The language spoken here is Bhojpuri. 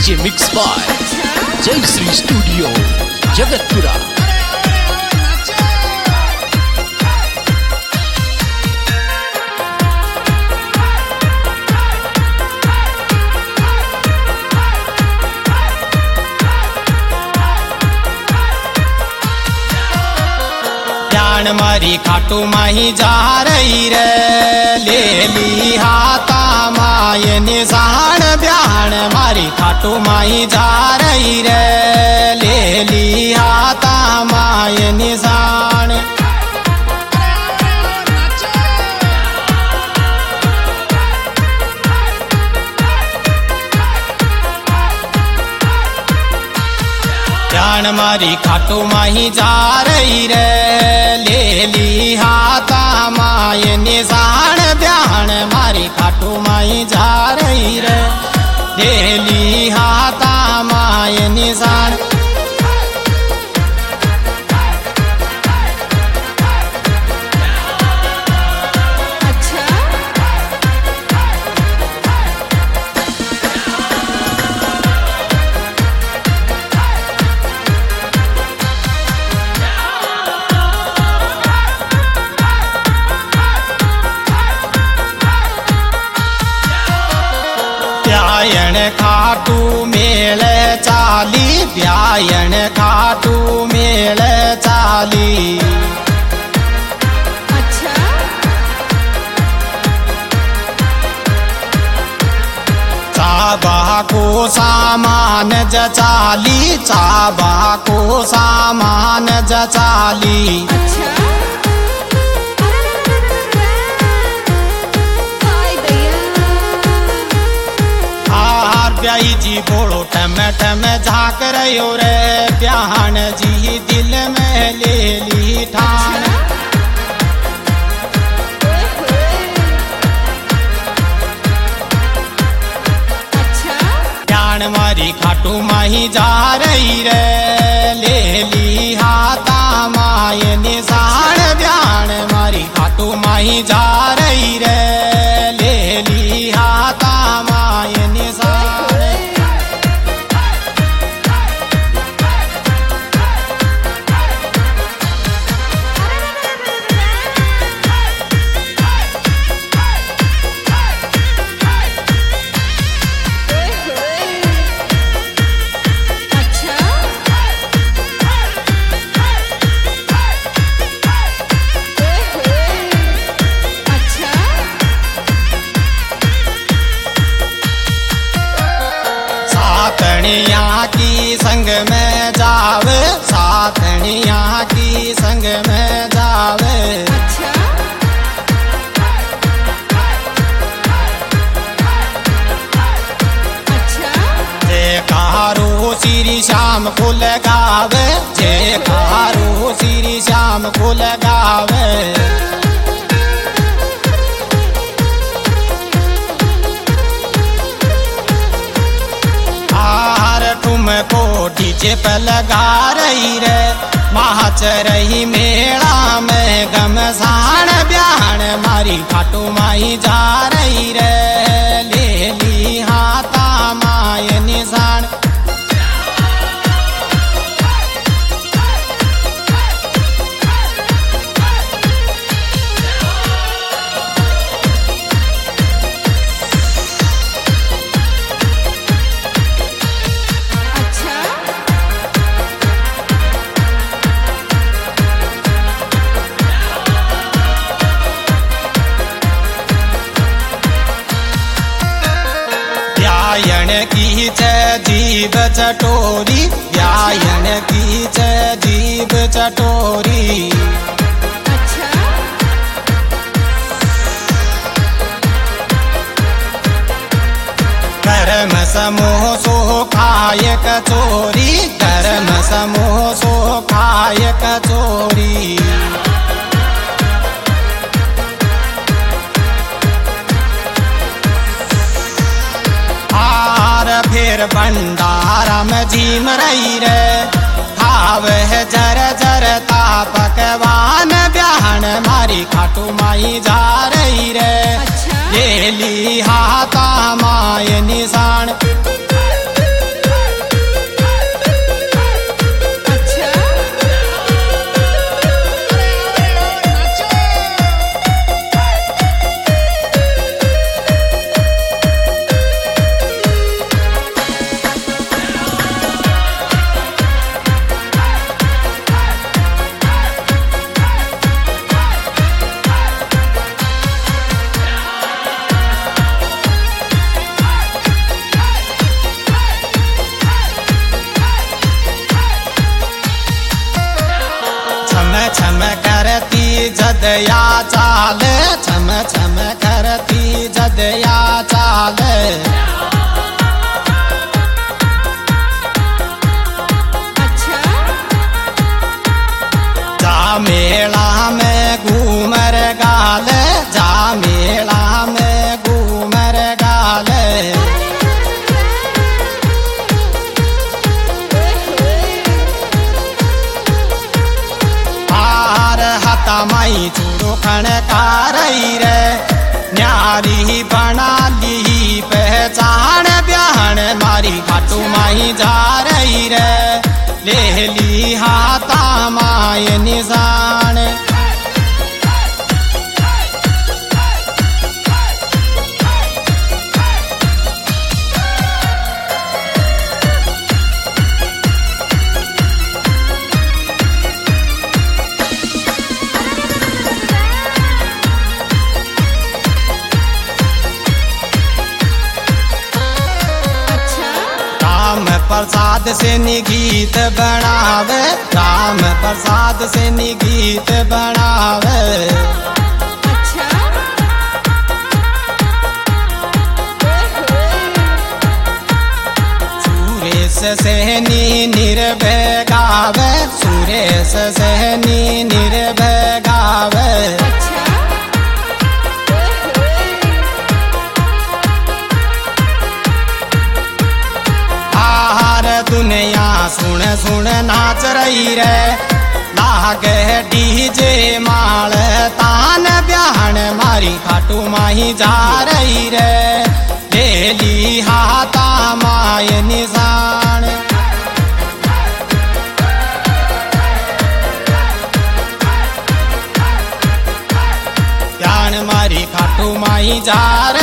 डीजे मिक्स बाय जय श्री स्टूडियो जगतपुरा। मारी खाटू माही जा रही रे, ले ली हाथा माय निशान ब्याहन मारी खाटू माही जा रही रे, ले ली हाथा माय निशान। जान मारी खाटू माही जा रही रे, ले ली हाथा माय निशान ब्याहन मारी खाटू माही जा रही रे, ले ली हाथा माय निशान। ब्यायन खाटू मेल चाली, ब्यायन खाटू मेल चाली। चाबा को सामान जचाली, चाबा को सामान जचाली। ब्याई जी बोलो टम टम झाक रहो रे, ब्याहन जी दिल में ले ली ठान। ब्याहन मारी खाटू माही जा रही रे, ले ली हाथा माय निशान ब्याहन मारी खाटू माही जा रही रे, ले ली हाथा माय निशान। साथनिया की संग में जावे, साथनिया की संग में जावे। जयकारो श्री श्याम को लगावे, जयकारो श्री श्याम को लगावे। तुमको डीजे पे लगा रही रे, माच रही मेला में गमसान ब्याहन मारी खाटू माही जा रही रे, ले ली हाथा माय निशान। ब्यायन की जीव चटोरी, ब्यायन की जीव चटोरी। कर्म समूह सो खाय कचोरी, कर्म समूह सो खाय कचोरी। फिर भंडारा में झीम रही रे, खावे जर जर ता पकवान ब्याहन मारी खाटू माही जा रही रे, ले ली हाथा माय निशान। माई जा रही रे ले ली हाथा माय निशान प्रसाद से निगीत बनावे राम प्रसाद से निगीत बनावे सुरेश सहनी निर्भय गावे सुरेश सहनी निर्भय गावे दुनिया सुन सुन नाच रही रे लागे डीजे माल तान ब्याहन मारी खाटू माही जा रही रे ले ली हाथा माय निशान ब्याहन मारी खाटू माही जा